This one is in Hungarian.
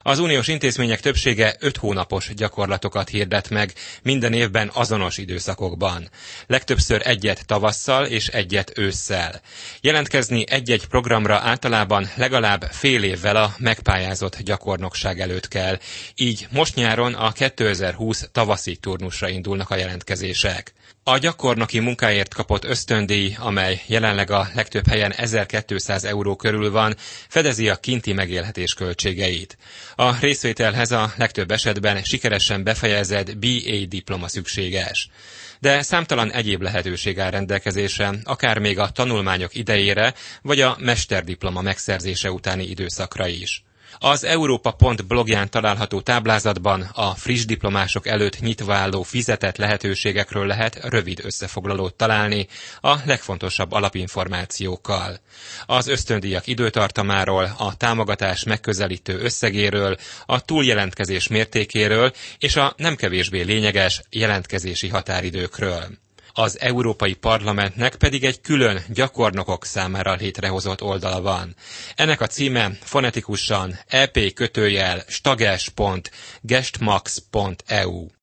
Az uniós intézmények többsége 5 hónapos gyakorlatokat hirdet meg, minden évben azonos időszakokban. Legtöbbször egyet tavasszal és egyet ősszel. Jelentkezni egy-egy programra általában legalább fél évvel a megpályázott gyakornokság előtt kell. Így most nyáron a 2020 tavaszi turnusra indulnak a jelentkezések. A gyakornoki munkáért kapott ösztöndíj, amely jelenleg a legtöbb helyen 1200 euró körül van, fedezi a kinti megélhetés költségeit. A részvételhez a legtöbb esetben sikeresen befejezett BA diploma szükséges. De számtalan egyéb lehetőség áll rendelkezésre, akár még a tanulmányok idejére, vagy a mesterdiploma megszerzése utáni időszakra is. Az Európa.pont blogján található táblázatban a friss diplomások előtt nyitva álló fizetett lehetőségekről lehet rövid összefoglalót találni a legfontosabb alapinformációkkal. Az ösztöndíjak időtartamáról, a támogatás megközelítő összegéről, a túljelentkezés mértékéről és a nem kevésbé lényeges jelentkezési határidőkről. Az Európai Parlamentnek pedig egy külön gyakornokok számára létrehozott oldala van. Ennek a címe fonetikusan ep.stages.gestmax.eu.